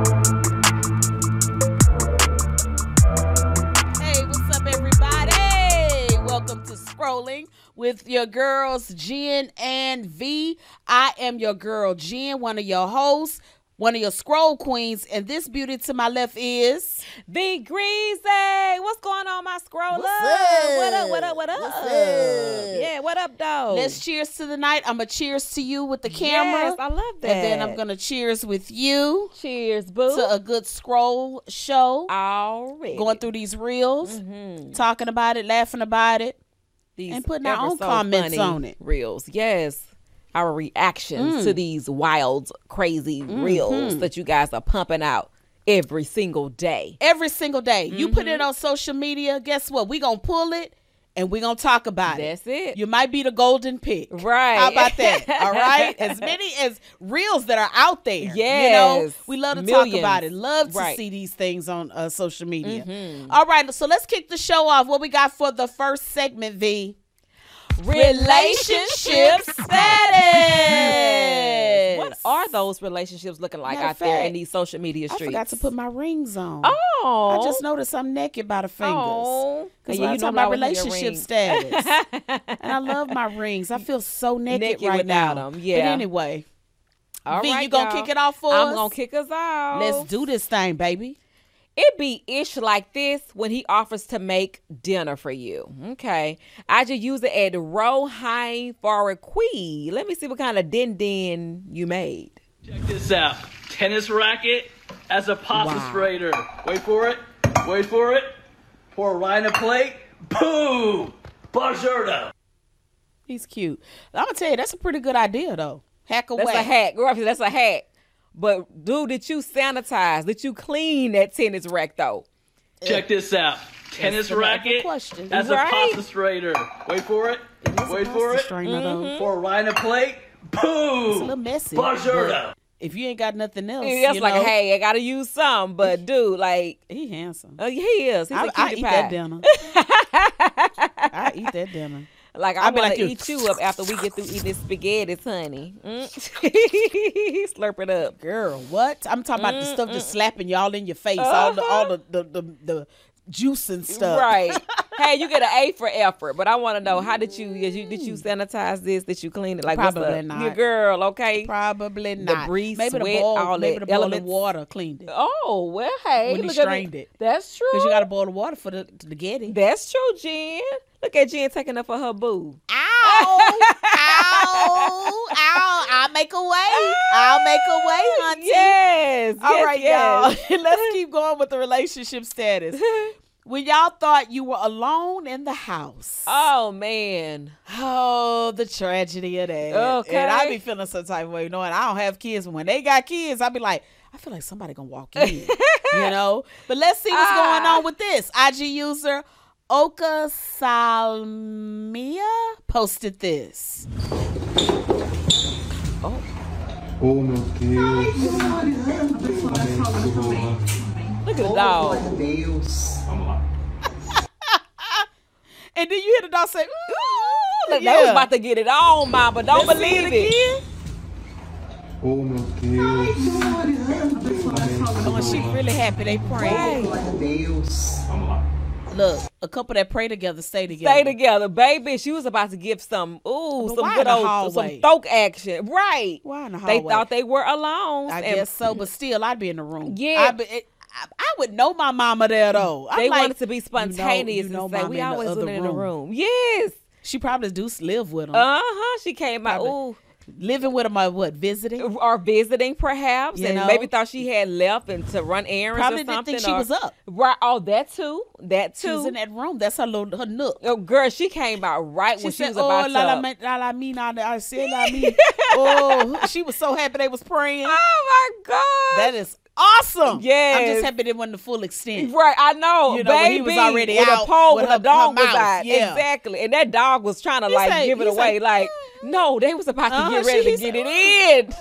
Welcome to Scrolling with your girls, Jen and V. I am your girl, Jen, one of your hosts, one of your scroll queens, and this beauty to my left is V Greasy. What's going on, my scroller? What up? What up? What's up? Yeah, what up, though? Let's cheers to the night. I'm going to cheers to you with the camera. Yes, I love that. And then I'm going to cheers with you. Cheers, boo. To a good scroll show. Already. Going through these reels, talking about it, laughing about it, and putting our own comments on it. Reels, yes. Our reactions to these wild, crazy reels that you guys are pumping out every single day. Every single day. You put it on social media, guess what? We gonna pull it and we gonna talk about it. That's it. You might be the golden pick. Right. How about that? All right? As many as reels that are out there. Yes. You know, we love to Millions. talk about it. Love to Right. see these things on social media. All right, so let's kick the show off. What we got for the first segment, V? Relationship status. What are those relationships looking like out there in these social media streets? I forgot to put my rings on. Oh. I just noticed I'm naked by the fingers. Oh. Because Yeah, when I you talk know about I was in your relationship ring. status. And I love my rings. I feel so naked right without now. them. Yeah. But anyway, All V, right, you going to y'all. kick it off for us? I'm going to kick us off. Let's do this thing, baby. It be ish like this when he offers to make dinner for you. Okay. I just use it at Rohain for a quee. Let me see what kind of din you made. Check this out. Tennis racket as a pasta strainer. Wait for it. Wait for it. Pour right in a plate. Boom. Buongiorno. He's cute. I'm going to tell you, that's a pretty good idea, though. Hack away. That's a hack. Girl, that's a hack. But, dude, did you sanitize? Did you clean that tennis rack, though? Check this out. Tennis racket question. as a pasta strainer. Wait for it. Wait for it. Pour right in a plate. Boom. It's a little messy. Buongiorno. If you ain't got nothing else, It's you like, know, hey, I got to use some. But, dude, like, he handsome. he is. He's a I cutie eat pie. that dinner. I eat that dinner. Like, I'll I'm be going like to you. eat you up after we get through eating this spaghetti, honey. Slurp it up. Girl, what? I'm talking about the stuff just slapping y'all in your face. All the juice and stuff. Right. Hey, you get an A for effort, but I want to know, how did you sanitize this? Did you clean it? Like, Probably what's not. Your girl, okay? Probably not. Debris, maybe sweat, the boil, all maybe that the boiling elements. water cleaned it. Oh, well, hey. When you look at strained it. That's true. Because you got to boil the water for the getting. That's true, Jen. Look at Jen taking up for her boo. Ow! Ow! Ow! I'll make a way. I'll make a way, hunty. Yes. All right, yes. y'all. Let's keep going with the relationship status. When y'all thought you were alone in the house. Oh, man. Oh, the tragedy of that. Okay. And I be feeling some type of way, knowing I don't have kids. But when they got kids, I be like, I feel like somebody gonna walk in, you know? But let's see what's going on with this. IG user Oka Salmia posted this. Oh meu Deus. Look at the dog. Deus. And then you hear the dog say, ooh, Look, they was about to get it on, Mama. Don't Let's see believe it. again. Oh meu Deus. Oh, and she really happy they praying. Deus. Look, a couple that pray together stay together. Stay together, baby. She was about to give some, But some why good in the old, hallway? some folk action. Right. Why in the They hallway? thought they were alone. I and guess so, but still, I'd be in the room. Yeah. I would know my mama there, though. I'm They like, wanted to be spontaneous you know and say, mama we in the always other doing it in the room. Yes. She probably do live with them. She came out, Probably. Living with them or what, visiting? or visiting perhaps, You and know? maybe thought she had left and to run errands Probably or didn't something. think she was up. Right. Oh, that too. That She was too. in that room. That's her nook. Oh, girl, she came out right She when she said, was about to. Oh, she was so happy they was praying. Oh my God. That is awesome. Yes. I'm just happy it wasn't the full extent. Right, I know, You know, baby. when he was already with out a pole with when her- the dog her was mouth, out. yeah. Exactly, and that dog was trying to He like say- give it he's away. Like, no, they was about to get ready to get it in.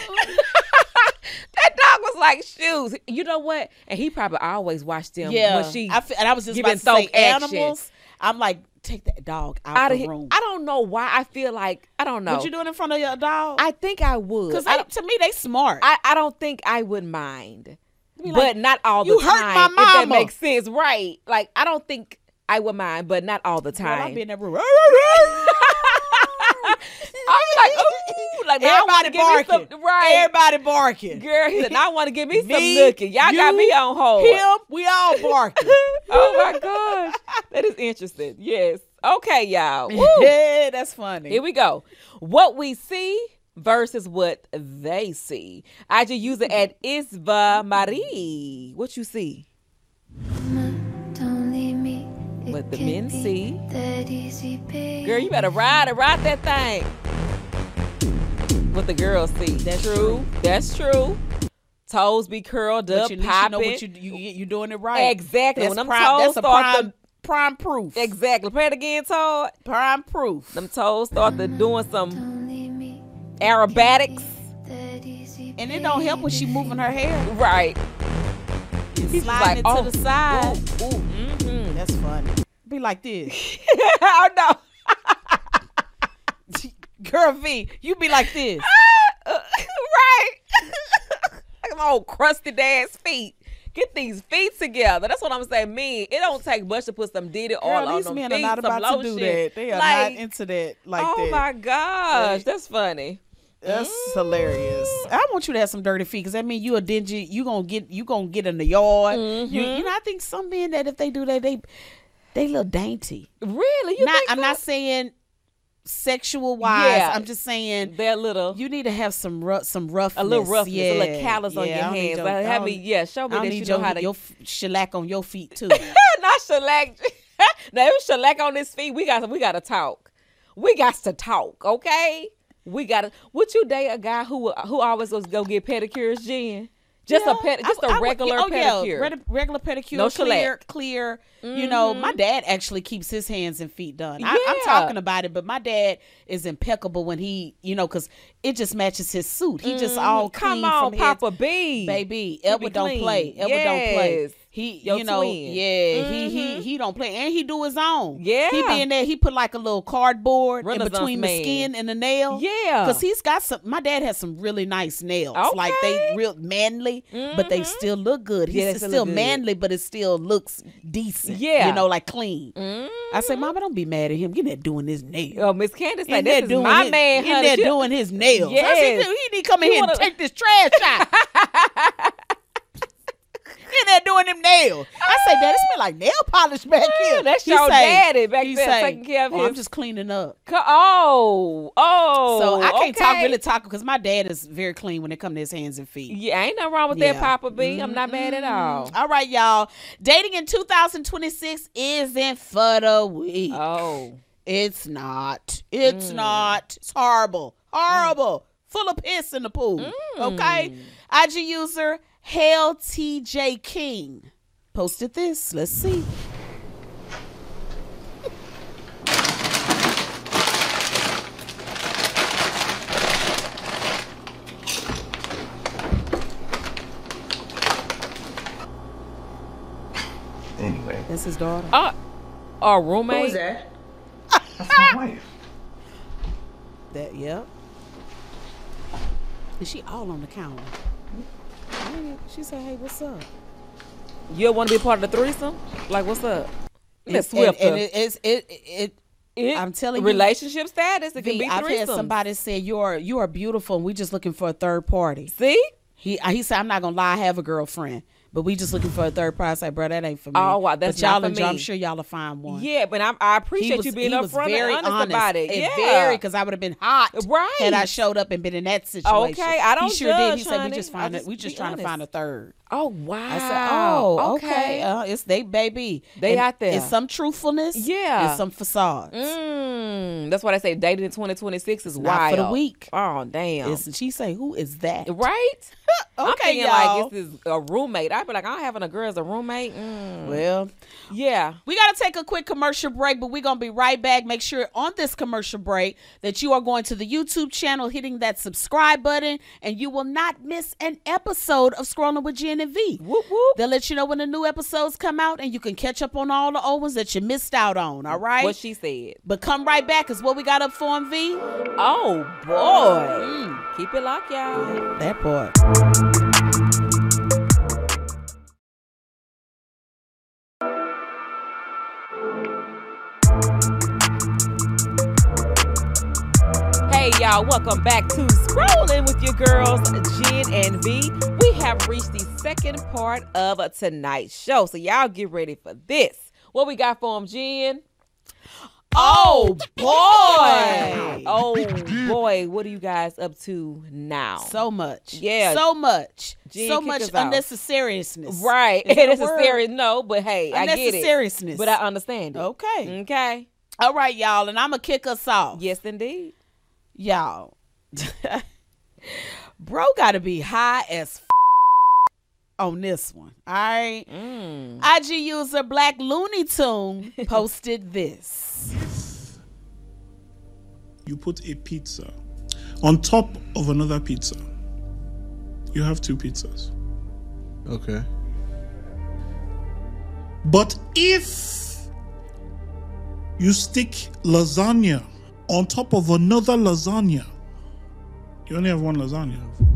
That dog was like shoes. You know what? And he probably always watched them. Yeah. when she and I was just giving about to say folk action. animals. I'm like, take that dog out out the of here. room. I don't know why. I feel like I don't know. What you doing in front of your dog? I think I would. Because to me, they smart. I don't think I would mind. but not all the "You time. hurt my If that mama." makes sense, right? Like I don't think I would mind, but not all the Girl, time. I be in that room. I'm like, ooh, like now I want to Everybody give me barking. some, right? Everybody barking. Girl, he said, "Now I want to give me some Me, nookie. Y'all got you, me on hold." Him, we all barking. Oh my gosh, that is interesting. Yes. Okay, y'all. Woo. Yeah, that's funny. Here we go. What we see versus what they see. I just use it at Isva Marie. What you see? Don't leave me. What the men see. That easy, baby. Girl, you better ride that thing. What the girls see. That's true. true. That's true. Toes be curled But up, you, at least you know popping. what you doing it right. Exactly. That's When them prime, toes that's a start prime, to prime proof. exactly. Play it again, Todd. Prime proof. Them toes start to doing some Don't leave me. aerobatics. That easy, And it don't help when she moving her hair. Right. Sliding like, it oh, to the side. Ooh, mm-hmm. That's funny. Be like this. Oh no. Girl V, you be like this. Right. Like my old crusted ass feet. Get these feet together. That's what I'm saying. Me, it don't take much to put some Diddy oil Girl, on these them men feet, are not some about to do lotion. that. They are Like, not into that like oh that. my gosh, that's funny. That's hilarious. I want you to have some dirty feet because that means you a dingy. You gonna get in the yard. Mm-hmm. You know, I think some men that if they do that, they little dainty. Really? You think I'm so? not saying sexual wise. Yeah. I'm just saying They're little. you need to have some roughness. A little roughness, yeah. a little callus on your I don't need hands. your- Like, I have don't- me, show me I don't that you need know how to. your shellac on your feet too. Not shellac. Now, if shellac on his feet, we got to talk. We got to talk, okay? We got to. Would you date a guy who always goes go get pedicures, Jen? Just Yeah, a regular pedicure. Regular pedicure, No clear. You know, my dad actually keeps his hands and feet done. I'm Yeah. talking about it, but my dad is impeccable when he, because it just matches his suit. He just all clean Come on, from head Papa B. baby. He Edward be don't clean. play. Edward don't play. Yes. He, Your twin. he don't play, and he do his own. Yeah. he be in there. He put like a little cardboard in Renaissance between man. the skin and the nail. Yeah. because he's got some. My dad has some really nice nails. Like they Okay. real manly, but they still look good. Yeah, they He's still still look good. manly, but it still looks decent. Yeah. like clean. I say, Mama, don't be mad at him. Get that doing his nails. Oh, Miss Candace, In like, there this is doing my his, man, in honey. there She- doing his nails. I Yes. said, he need to come in You here and wanna- take this trash out. In there doing them nails. I say, Dad, it smell like nail polish back here. That's He your say- daddy back he there say, taking care of "Oh, I'm his- just cleaning up. Oh. So I can't talk okay. really talk because my dad is very clean when it comes to his hands and feet. Yeah, ain't nothing wrong with that, Yeah. Papa B. I'm not mad at all. All right, y'all. Dating in 2026 isn't for the weak. Oh. It's not. It's not. It's horrible. Horrible. Full of piss in the pool. Okay? IG user Hail TJ King posted this. Let's see. Anyway, That's his daughter. Our roommate. Who's that? that's my wife. That, yep. And she all on the counter. She said, hey, what's up? You want to be a part of the threesome? Like, what's up? Miss And- Swifter. and I'm telling you, relationship status. It can V, be I've had threesomes. somebody say you are beautiful and we just looking for a third party. See? He said, I'm not gonna lie, I have a girlfriend, but we just looking for a third party. I say, bro, that ain't for me. Oh, wow, that's but y'all not for I'm me. sure y'all will find one. Yeah, but I appreciate you being upfront and honest about it. and Yeah. very, because I would have been hot, Right. had I showed up and been in that situation. Okay, I don't He sure did. judge, He said, honey. we just be trying to honest. find a third. Oh, wow. I said, oh, okay. It's they, baby. They And out there. It's some truthfulness. Yeah. It's some facades. That's why they say dating in 2026 is Not wild. for the weak. Oh, damn. She say, who is that? Right? I'm Okay, thinking y'all. like this is a roommate. I'd be like, I'm having a girl as a roommate. Well, Yeah. we got to take a quick commercial break, but we're going to be right back. Make sure on this commercial break that you are going to the YouTube channel, hitting that subscribe button, and you will not miss an episode of Scrolling with Jen and V. Whoop, whoop. They'll let you know when the new episodes come out, and you can catch up on all the old ones that you missed out on, all right? What she said. But come right back, because what we got up for in V, Oh, boy. Keep it locked, y'all. that part. Hey y'all, welcome back to Scrolling with your girls, Jen and V. We have reached the second part of tonight's show, so y'all get ready for this. What we got for them, Jen? Oh boy! Oh boy, what are you guys up to now? So much. Yeah. So much. Jen, So kick much us off. unnecessariness. Right. Is that a It's a word? serious no, but hey, I get it. Unnecessariness. But I understand it. Okay. Okay. All right, y'all, and I'm gonna kick us off. Yes, indeed. Y'all. Bro gotta be high as on this one. All right. IG user Black Looney Tune posted this. You put a pizza on top of another pizza. You have two pizzas. Okay. But if you stick lasagna on top of another lasagna, you only have one lasagna.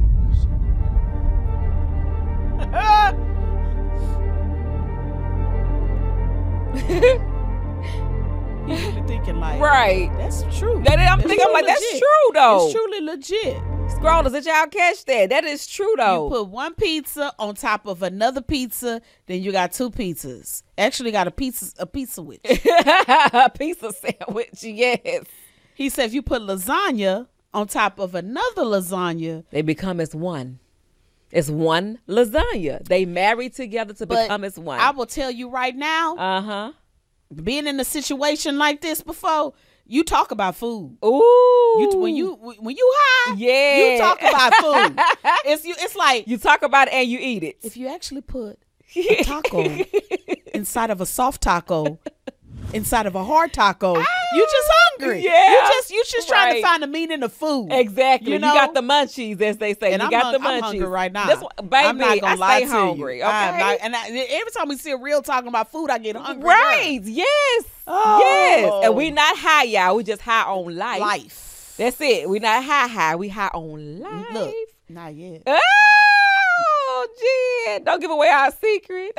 You're thinking like, Right. that's true. I'm It's thinking, I'm like, true that's legit. true though. It's truly legit. Scrollers, did y'all catch that? That is true though. You put one pizza on top of another pizza, then you got two pizzas. Actually got a pizza witch. A pizza sandwich, yes. He said if you put lasagna on top of another lasagna, They become as one. It's one lasagna. They marry together to but become as one. I will tell you right now, Uh-huh. being in a situation like this before, you talk about food. Ooh. When you high, Yeah. you talk about food. It's like You talk about it and you eat it. if you actually put a taco inside of a soft taco, inside of a hard taco, you just hungry. Yeah. You just trying to Right. find the meaning of food. Exactly. You You, know? got the munchies, as they say. And you I'm, got the I'm munchies. hungry right now. This one, baby, I'm not gonna I lie stay to hungry. you. Okay. I'm not- and every time we see a reel talking about food, I get hungry. Right. Yes. Oh. Yes. And we not high, y'all. We just high on life. Life. That's it. We not high. We high on life. Look, not yet. Oh, Jen. Don't give away our secret.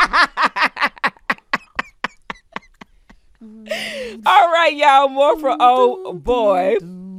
All right, y'all. More for oh boy.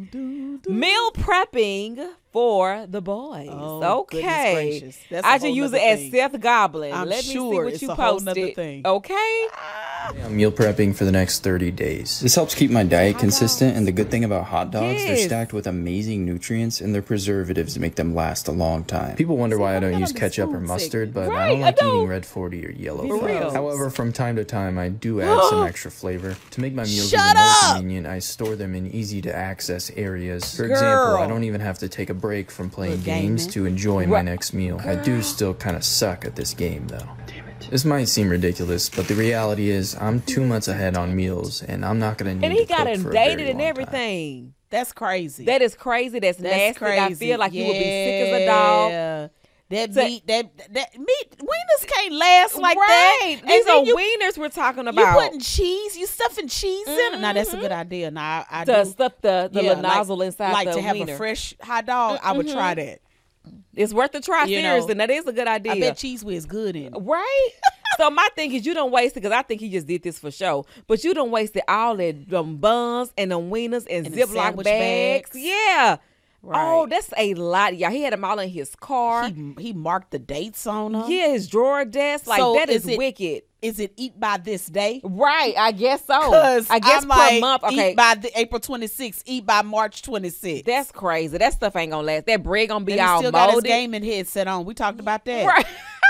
Meal prepping for the boys. Oh, goodness okay. gracious. That's a I whole just use nother it as thing. Seth Goblin. I'm Let me see sure what it's you a whole nother posted. thing. Okay. I'm meal prepping for the next 30 days. This helps keep my diet consistent, and the good thing about hot dogs, they're Yes. stacked with amazing nutrients, and their preservatives make them last a long time. People wonder why I I'm don't not use on this ketchup or food mustard, but segment. I don't Right, like I eating don't. red 40 or yellow For fries. real. However, from time to time, I do add some extra flavor. To make my meals Shut even more up! convenient, I store them in easy-to-access areas. For Girl. example, I don't even have to take a break from playing Little games gaming. to enjoy my next meal. I do still kind of suck at this game, though. This might seem ridiculous, but the reality is I'm 2 months ahead on meals, and I'm not gonna need And he to got cook him for a dated very and long time. everything. That's crazy. That is crazy. That's nasty. I feel like you would be sick as a dog. Yeah. That So- meat, that meat, wieners can't last like right. that. These then are you, wieners we're talking you about. putting cheese, you stuffing cheese in it. Now that's a good idea. Now I to do. stuff the Yeah, little nozzle inside like the to have wiener. a fresh hot dog. I would try that. It's worth the try, You know, seriously. That is a good idea. I bet Cheese Whiz good in it. Right? So my thing is you don't waste it because I think he just did this for show. But you don't waste it all that them buns and them wieners and And the Ziploc sandwich bags. bags. Yeah. Right. Oh, that's a lot, y'all. He had them all in his car. He marked the dates on them. Yeah, his drawer desk. Like So that is is it- wicked. Is it eat by this day? Right, I guess so. Because I guess I'm per like, month. Okay, eat by the April 26th, eat by March 26th. that's crazy. That stuff ain't gonna last. That bread gonna be and he all still got his molded. gaming headset on. We talked about that. Right.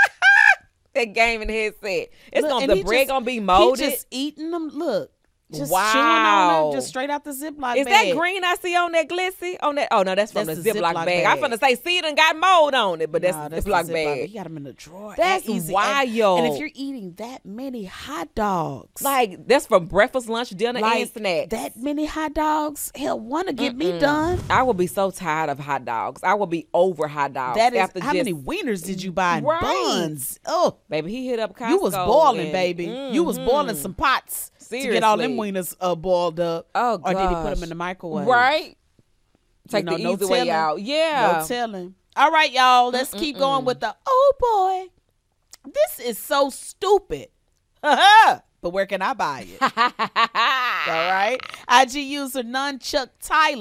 That gaming headset. It's Look, gonna and the he bread just- gonna be molded. He just eating them. Look, just Wow. chewing on them, just straight out the Ziploc Is bag. that green I see on that glissy? On that? Oh no, that's from That's the the Ziploc Ziploc bag. I'm bag. finna say, see it and got mold on it, but that's Nah, the that's Ziploc the bag. He got them in the drawer. That's That easy. wild. And if you're eating that many hot dogs, Like that's from breakfast, lunch, dinner, and like snacks. that many hot dogs, hell, one to get me done. I will be so tired of hot dogs. I will be over hot dogs. That is after how just, many wieners did you buy in Right. buns? Oh, baby, he hit up Costco. you was boiling, and- baby. You was boiling some pots to get all them Seriously. wieners boiled up. Oh, or did he put gosh. them in the microwave? Right? Take know, the no easy way telling. out. Yeah. No telling. All right, y'all. Let's keep going with the oh boy. This is so stupid. But where can I buy it? All right. IG user Nunchuck Tyler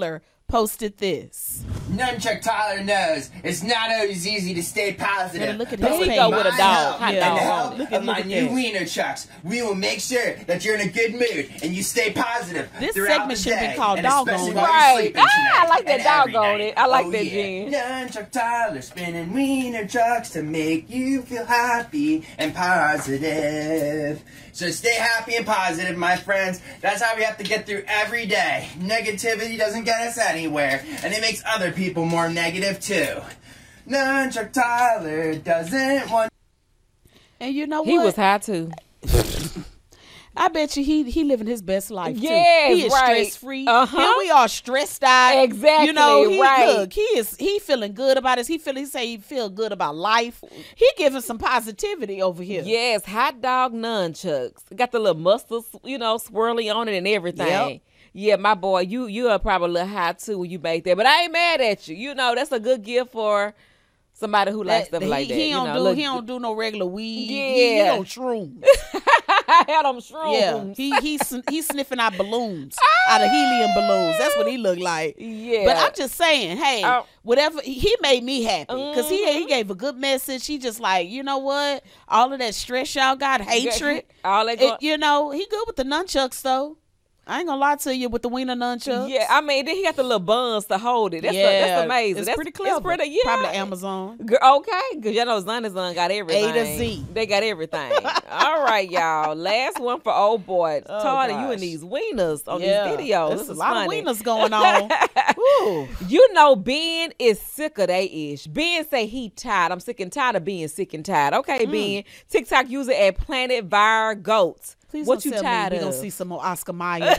posted this. Nunchuck Tyler knows it's not always easy to stay positive. Better look at but his with face. Go with a my dog. help Hot and dog. the help Look of my at new that. wiener chucks, we will make sure that you're in a good mood and you stay positive. This throughout segment the should be day, called and Doggone especially It. while you're Right. sleeping tonight I like that and every doggone night. it. I like Oh, that, yeah. Jen. Nunchuck Tyler spinning wiener chucks to make you feel happy and positive. So stay happy and positive, my friends. That's how we have to get through every day. Negativity doesn't get us anywhere, and it makes other people more negative too. Nunchuck Tyler doesn't want. And you know what? He was high too. I bet you he living his best life too. Yes, he is right. stress free. Uh-huh. Here we are stressed out. Exactly, You know, right. Look, he feeling good about it. He say he feel good about life. He giving some positivity over here. Yes, hot dog nunchucks. Got the little mustard, swirly on it and everything. Yep. Yeah, my boy, you are probably a little high too when you make that, but I ain't mad at you. You know, that's a good gift for somebody who likes stuff like that. He you don't know, do look, he don't do no regular weed. He Yeah. on shrooms. I had them shrooms. Yeah, he's sniffing out balloons, out of helium balloons. That's what he look like. Yeah. But I'm just saying, hey, Oh. whatever he made me happy because he gave a good message. He just like, you know what, all of that stress y'all got, hatred, all that going- he good with the nunchucks though. I ain't gonna lie to you with the wiener nunchucks. Yeah, I mean, then he got the little buns to hold it. That's amazing. It's That's pretty clever. It's pretty, yeah. Probably Amazon. Okay, because y'all know Zon got everything. A to Z. They got everything. All right, y'all. Last one for old boy. Oh, Tardy, you gosh. and these wieners on Yeah, these videos. there's This a is lot funny. of wieners going on. Woo. You know, Ben is sick of they ish. Ben say he tired. I'm sick and tired of being sick and tired. Okay, Ben. TikTok user at Planet Vire Goats. Please what don't you tell tired me of? we gonna see some more Oscar Mayer.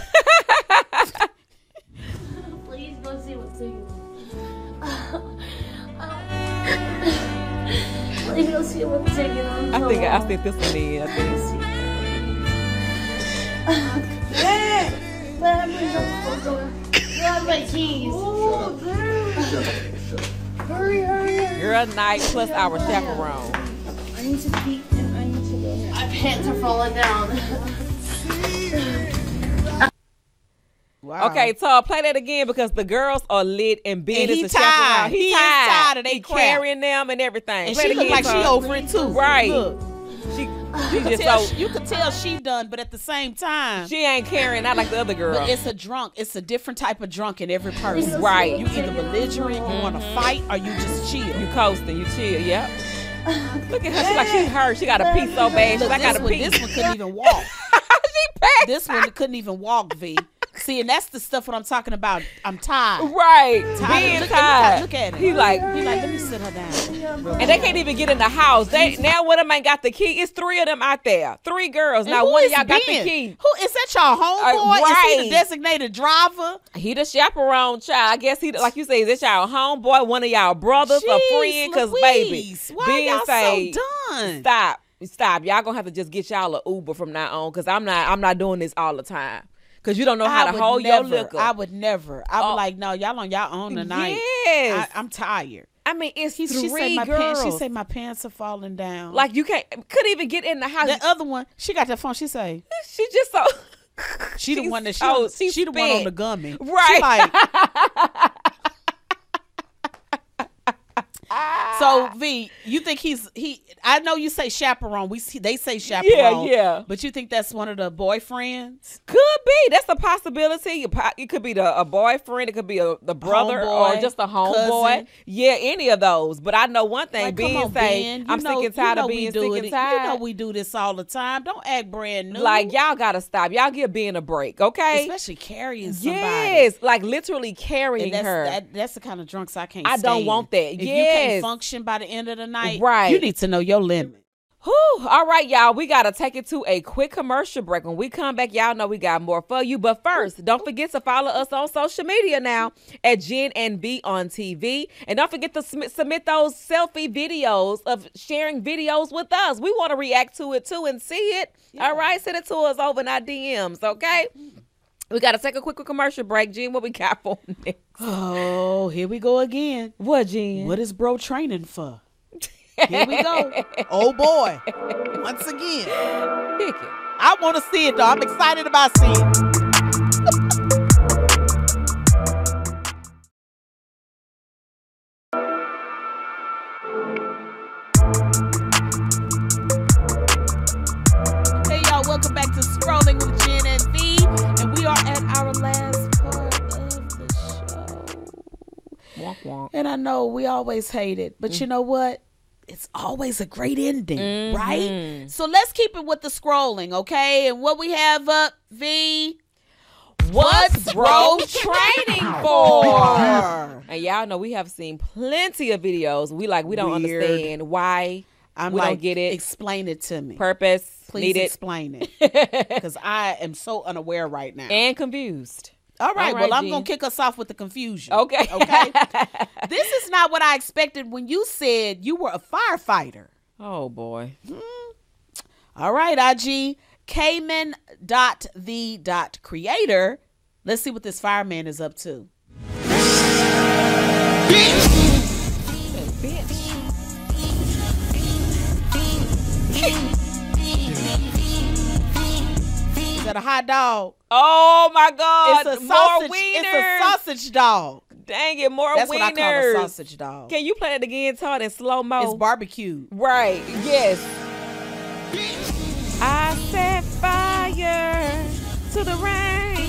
Please go see what's taking Please go see what's taking on. I think I sent this one in. I think. Grab my keys. Hurry. Girl night plus our chaperone. I need to pee and I need to go. My pants are falling down. Wow. Okay, so play that again because the girls are lit and Ben And is he the chaperone. tired. He is tired of they He crap. carrying them and everything. And Play she it look again, like she so- over it too. Right. Look, She you could just tell, so you could tell she done, but at the same time, she ain't carrying out like the other girl. but it's a drunk. It's a different type of drunk in every person. Right. You either belligerent, you want to fight, or you just chill. You coasting, you chill, yep. Look at her, she like she hurt. She got a pee so bad. She's Look, like, I got a this pee. one couldn't even walk. She passed. This one couldn't even walk, V. See, and that's the stuff what I'm talking about. I'm tired. Right, Tired. being Look tired. at it. He like, let me sit her down. and they can't even get in the house. They now one of them ain't got the key. It's 3 of them out there. 3 girls. Now one of y'all got the key. Who is that? Your homeboy? Is he right. the designated driver? He the chaperone child. I guess he, like you say, is this y'all homeboy, one of y'all brothers, a friend? Because baby, Louise, why Ben y'all say, so done? stop. Y'all gonna have to just get y'all a Uber from now on. Because I'm not doing this all the time. Because you don't know how to hold your liquor. I would never. I would like, no, y'all on y'all own tonight. Yes. I'm tired. I mean, it's She 3 said my girls. pants. She said my pants are falling down. Like you couldn't even get in the house. the other one, she got that phone. She say She just so. she the She's- one that oh, she she the one on spent. the gummy. Right. She like, so V, you think he? I know you say chaperone. They say chaperone. Yeah. But you think that's one of the boyfriends? Could be. That's a possibility. It could be a boyfriend. It could be the brother Homeboy, or just a homeboy. cousin. Yeah, any of those. But I know one thing. Like, come Ben on, say, Ben. You I'm know- sick and tired you know of we being do sick it. and tired. You know we do this all the time. Don't act brand new. Like, y'all got to stop. Y'all give Ben a break, okay? especially carrying somebody. Yes. Like, literally carrying And her. that's the kind of drunks I can't I don't stand. want that. If you Yes. can't function by the end of the night, Right. you need to know your limit. Whew. All right, y'all. We got to take it to a quick commercial break. When we come back, y'all know we got more for you. But first, don't forget to follow us on social media now at Jen and B on TV. And don't forget to submit those selfie videos of sharing videos with us. We want to react to it too and see it. Yeah. All right. Send it to us over in our DMs, okay? We got to take a quick commercial break. Jen, what we got for next? Oh, here we go again. What, Jen? What is bro training for? Here we go. Oh boy. Once again. Pick it. I want to see it though. I'm excited about seeing it. Welcome back to Scrolling with Jen and V. And we are at our last part of the show. Wonk, wonk. And I know we always hate it, but you know what? It's always a great ending, right? So let's keep it with the scrolling, okay? And what we have up, V. What's bro training for? And y'all know we have seen plenty of videos. We don't understand why. We don't get it. Explain it to me. Purpose. Please need it. explain it. Because I am so unaware right now. And confused. All right, well, I'm Jen. going to kick us off with the confusion. Okay. This is not what I expected when you said you were a firefighter. Oh, boy. All right, IG. Cayman.the.creator. Let's see what this fireman is up to. Is that a hot dog? Oh, my God. It's a more sausage. wieners. It's a sausage dog. Dang it, more That's wieners. what I call a sausage dog. Can you play it again, Todd, in slow-mo? It's barbecue. Right, yes. I set fire to the rain.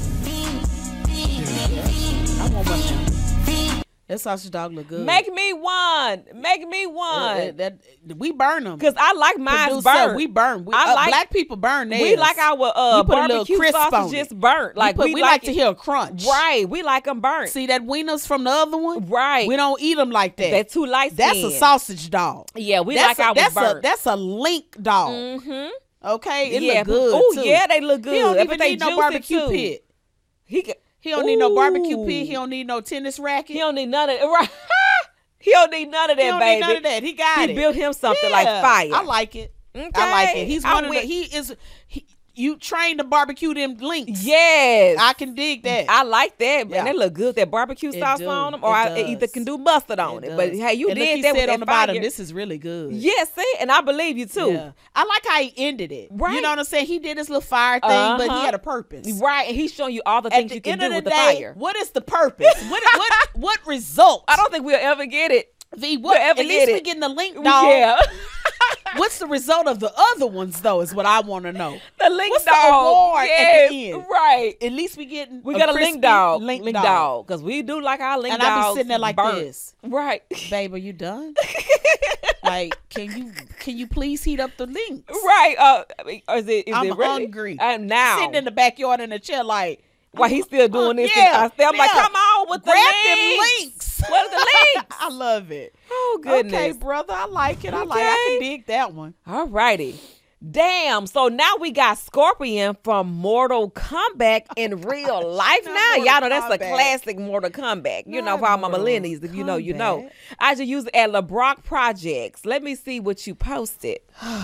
I want one now. That sausage dog look good. Make me one. Make me one. We burn them. Because I like mine Producer, burnt. we burn. Black people burn theirs. We like our We put a little barbecue crisp on sausages it. burnt. Like we like to hear a crunch. Right. We like them burnt. See that wieners from the other one? Right. We don't eat them like that. They're too light That's skin. a sausage dog. Yeah, we that's like ours burnt. That's a link dog. Mm-hmm. Okay, it yeah, look good. Oh, too. yeah, they look good. He don't But even they need no juicy, barbecue too. pit. He don't need no barbecue pit. He don't need no tennis racket. He don't need none of that. Right. He don't need none of that, He don't baby. need none of that. He got it. He built him something like fire. I like it. Okay. I like it. He's I'm one of the. with- You trained to barbecue them links. Yes. I can dig that. I like that. Yeah. And they look good. That barbecue It sauce do. on them. It Or I does. either can do mustard on it. But hey, you and look, did he that with said that on the bottom, fire. this is really good. Yes, see? And I believe you too. Yeah. I like how he ended it. Right. You know what I'm saying? He did his little fire thing, but he had a purpose. Right. And he's showing you all the At things the you can end do of the with the day, fire. what is the purpose? what result? I don't think we'll ever get it. V, We'll ever at get least it. we getting the link dog. Yeah. What's the result of the other ones though? Is what I want to know. The link What's dog. the reward Yes, at the end? Right. At least we getting. We got a crispy link dog. Link dog. Because we do like our link And dogs. I be sitting there like burnt. this. Right. Babe, are you done? Like, can you please heat up the links? Right. Is it I'm really? hungry. I'm now. Sitting in the backyard in a chair like. While he's still doing this, yeah, and I'm like, yeah. come on with the Grab links. them links. What are the links? I love it. Oh, goodness. Okay, brother. I like it. I can dig that one. All righty. Damn. So now we got Scorpion from Mortal Kombat in real life now. Y'all know that's a classic Mortal Kombat. You know, for all my millennials, if you know, you know. I just use it at LeBrock Projects. Let me see what you posted.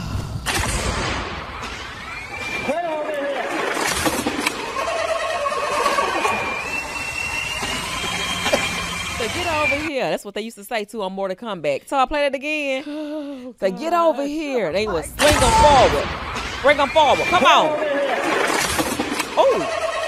So get over here. That's what they used to say too on Mortal Kombat. So I play that again. So get over here. They would swing them forward. Bring them forward. Come on. Oh,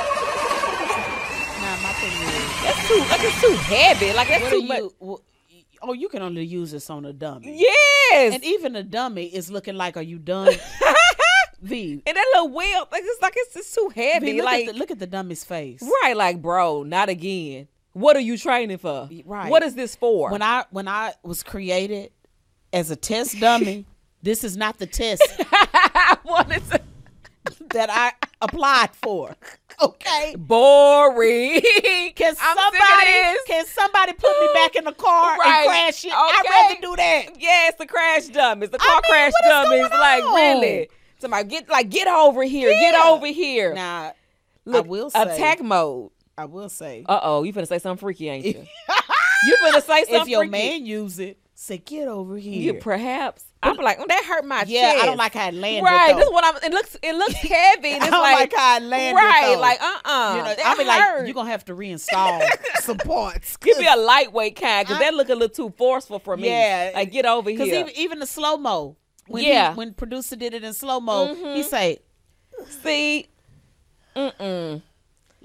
Nah, my thing is, that's too heavy. Like that's what too do much. you can only use this on a dummy. Yes. And even a dummy is looking like, are you done? V. And that little wheel, it's just too heavy. V, Like look at the dummy's face. right, like bro, not again. What are you training for? Right. What is this for? When I was created as a test dummy, this is not the test What is it? that I applied for. Okay. Boring. Can I'm sick of this. somebody put me back in the car Right. and crash it? Okay. I'd rather do that. Yes, the crash dummies, the car crash what is dummies. going Like on? really, somebody get over here, get Yeah. over here. Now, Look, I will say, attack mode. I will say, You finna say something freaky, ain't you? You finna say something if your freaky. man use it, say get over here. You perhaps. I'm like, that hurt my yeah, chest. I don't like how it landed. Right, though. this is what I'm. It looks heavy. And I it's don't like how it landed. Right, though. like You know, that I'll be like, hurt. you're gonna have to reinstall some parts. Give me a lightweight kind, because that look a little too forceful for me. Yeah. Like get over here. Because even the slow mo, when producer did it in slow mo, he say, see, like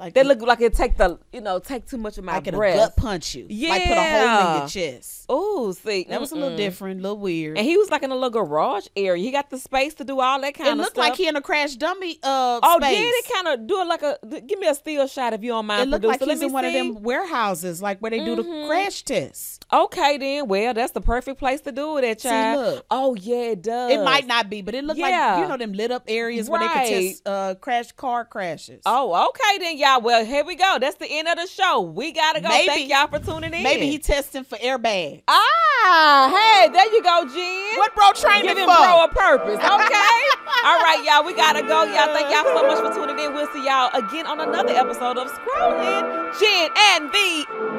Like They look like it take too much of my like breath. it'll gut punch you. Yeah. Like put a hole in your chest. Oh, see. That was a little different, a little weird. And he was like in a little garage area. He got the space to do all that kind it of stuff. looked like he in a Crash Dummy Oh, space. did it kind of do it like give me a still shot if you don't mind, It looked producer. like he's Let me in one of see. them warehouses, like where they do the crash tests. Okay, then. Well, that's the perfect place to do it at, See, child. look. Oh, yeah, it does. It might not be, but it looked Yeah. like, them lit up areas where they could test car crashes. Oh, okay then, y'all. Well, here we go. That's the end of the show. We gotta go. Maybe- Thank y'all for tuning in. Maybe he testing for airbags. Hey, there you go, Jen. What bro training Giving for? bro a purpose. Okay. All right, y'all. We gotta go. Y'all, thank y'all so much for tuning in. We'll see y'all again on another episode of Scrolling Jen and the